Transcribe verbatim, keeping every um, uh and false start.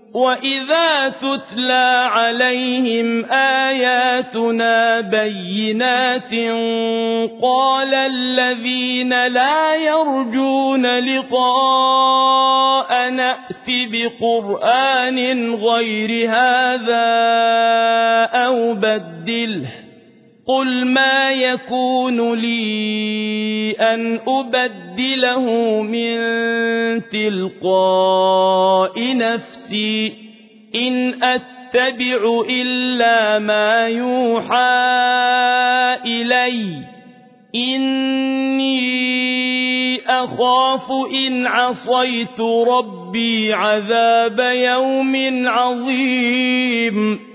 وَإِذَا تُتْلَى عَلَيْهِمْ آيَاتُنَا بَيِّنَاتٍ قَالَ الَّذِينَ لَا يَرْجُونَ لِقَاءَنَا ائْتِ بِقُرْآنٍ غَيْرِ هَذَا أَوْ بَدِّلْهُ قُلْ مَا يَكُونُ لِي أَنْ أُبَدِّلَهُ مِنْ تِلْقَاءِ نَفْسِي إِنْ أَتَّبِعُ إِلَّا مَا يُوحَى إِلَيَّ إِنِّي أَخَافُ إِنْ عَصَيْتُ رَبِّي عَذَابَ يَوْمٍ عَظِيمٍ